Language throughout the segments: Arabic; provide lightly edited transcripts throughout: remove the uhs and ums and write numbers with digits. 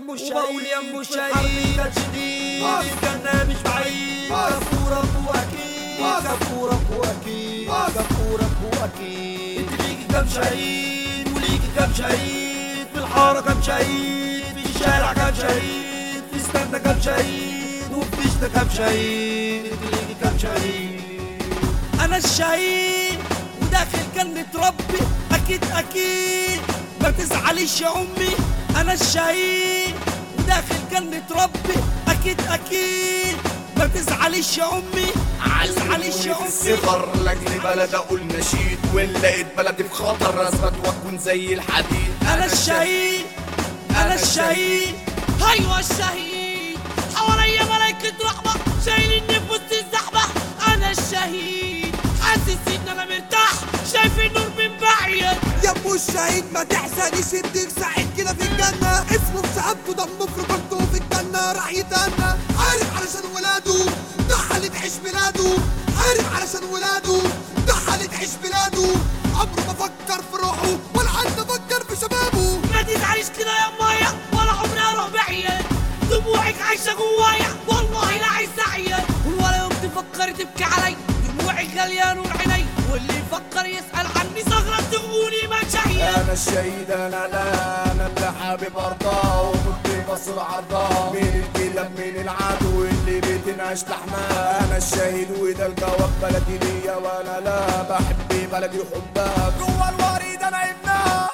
يمو الشهيد وبقول يمو الشهيد كان شديد الجنة مش بعيد كفورك واكيد كفورك واكيد كفورك واكيد انت ليكي كام شهيد وليكي كام شهيد في الحارة كام شهيد في الشارع كام شهيد في استنى كام شهيد وفي دشنا كام شهيد انت ليكي كام شهيد. انا الشهيد وداخل جنة ربي اكيد اكيد ما تزعليش يا امي. انا الشهيد وداخل جنة ربي اكيد اكيد ما تزعليش يا امي. تزعليش يا امي. الصغر لاجل بلد اقول نشيد وان لقيت بلدي في خطر اثبت واكون زي الحديد. انا الشهيد انا الشهيد ايوه الشهيد حواليا ملايكة رحمة شايليني في وسط الزحمة. انا الشهيد حاسس ان انا مرتاح شايف النور من بعيد. يا ابو الشهيد ما تحزنيش اديك سعيد كده في الجنة. اسمه في شهادته دمه في رجولته في الجنة راح يتهنى. عارف علشان ولاده ضحى لتعيش بلاده. عارف علشان ولاده ضحى لتعيش بلاده. عمره ما فكر في روحه ولا حتى فكر في شبابه. ما تزعليش كده يا مايا ولا عمري اروح بعيد. دموعك عايشة جوايا والله لا عايز اعيد. ولا يوم تفكري تبكي علي دموعك غالية نور عيني. واللي يفكر يسأل عني ثغرة تغوني ما شهيد. انا الشهيد انا لا انا اللي حابب ارضاه وكنت بصر عرضاه. مين الكلاب مين العدو اللي بتنعش لحماه. انا الشهيد وده الجواب بلدي ليا وانا لا بحب بلدي وحبها جوا الوريد انا ابنها.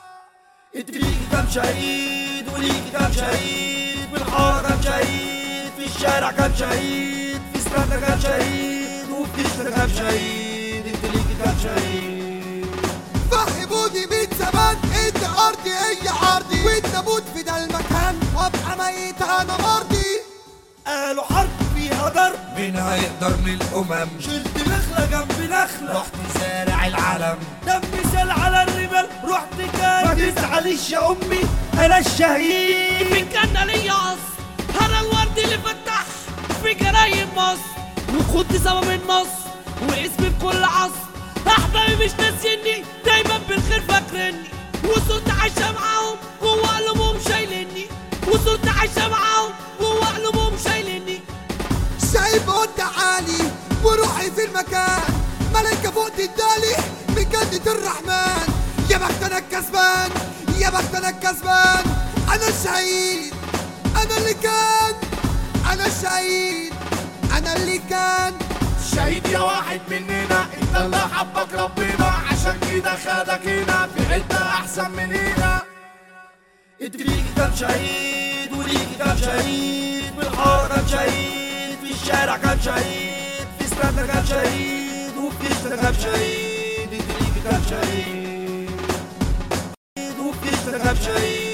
انت ليكي كام شهيد وليكي كام شهيد في الحارة كام شهيد في الشارع كام شهيد في استنى كام شهيد وفي دشنا كام شهيد انت ليكي كام شهيد. فهموني من زمان ان ارضي هي عرضي وان اموت في ده المكان وابقى ميت انا مرضي. قالوا حرب فيها ضرب مين هيقدر من الامم. شلت نخلة جنب نخلة رحت زارع العلم. دم سال على الرمال رحت جاي. ما تزعليش يا امي انا الشهيد. في الجنة ليا قصر انا الورد اللي فتح في جرايم مصر. وكنت سبب النصر واسمي في كل عصر. احبابي مش ناسيني دايما بالخير فاكرني. وصرت عايشة معاهم جوا قلوبهم شايلني. وصرت عايشة معاهم جوا قلوبهم شايلني. شايف قد عالي وروحي في المكان. ملايكة فوق تدالي من جنة الرحمن. يا بخت انا الكسبان يا بخت انا الكسبان. انا الشهيد انا اللي كان. انا الشهيد انا اللي كان. شهيد يا واحد مننا انت اللي حبك ربنا عشان كده خدك هنا في حتة احسن من هنا. انت ليكي كام شهيد وليكي كام شهيد في الحارة كام شهيد في الشارع كام شهيد في استنى كام شهيد وفي دشنا كام شهيد انت ليكي كام شهيد وفي دشنا كام شهيد.